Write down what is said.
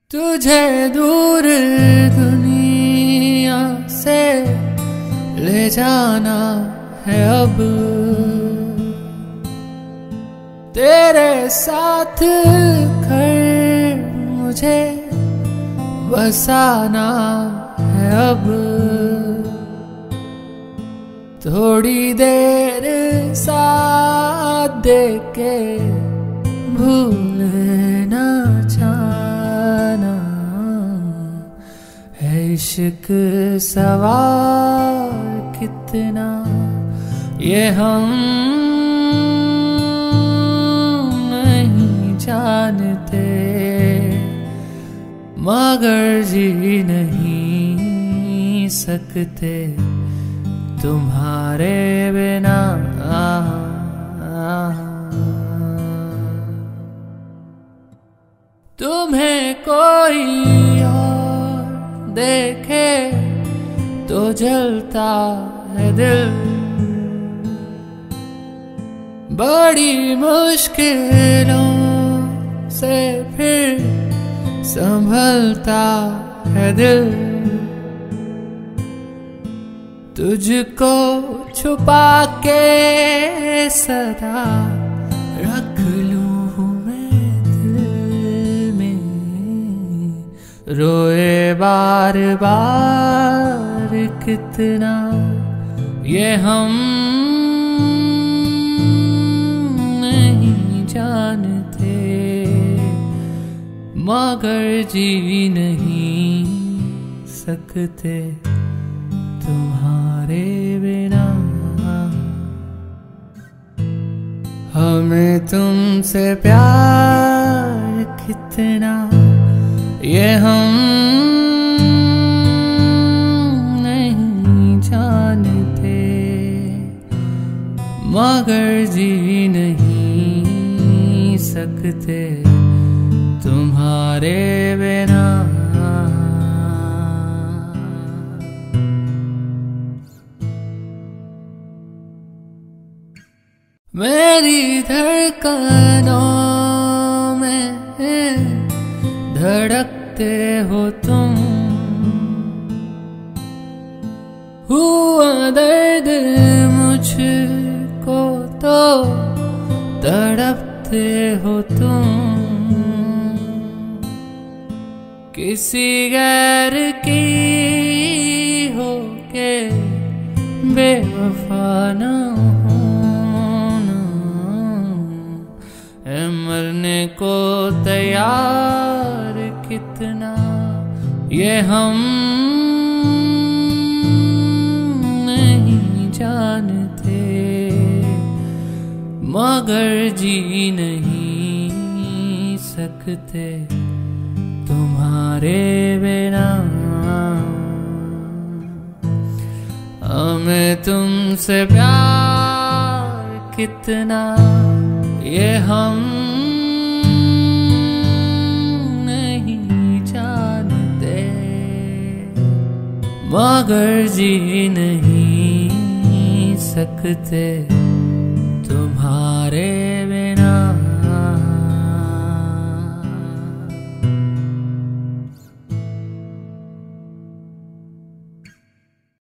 तुझे दूर दुनिया से ले जाना है अब, तेरे साथ घर मुझे बसाना है अब। थोड़ी देर साथ दे के भूलना जाना है। इश्क सवार कितना ये हम नहीं जानते, मगर जी नहीं सकते तुम्हारे बिना। तुम्हें कोई और देखे तो जलता है दिल, बड़ी मुश्किलों से फिर संभलता है दिल। तुझको छुपा के सदा रख लूं मैं दिल में, रोए बार बार कितना ये हम नहीं जानते, मगर जी नहीं सकते तुम्हारे बिना। हमें तुमसे प्यार कितना ये हम नहीं जानते, मगर जी नहीं सकते तुम्हारे बिना। मेरी धड़कनों में धड़कते हो तुम, हुआ दर्द मुझको तो तड़पते हो तुम। किसी गैर की हो के बेवफा न होना, मरने को तैयार कितना ये हम नहीं जानते, मगर जी नहीं सकते तुम्हारे बिना। हमें तुमसे प्यार कितना ये हम नहीं जानते, मगर जी नहीं सकते तुम्हारे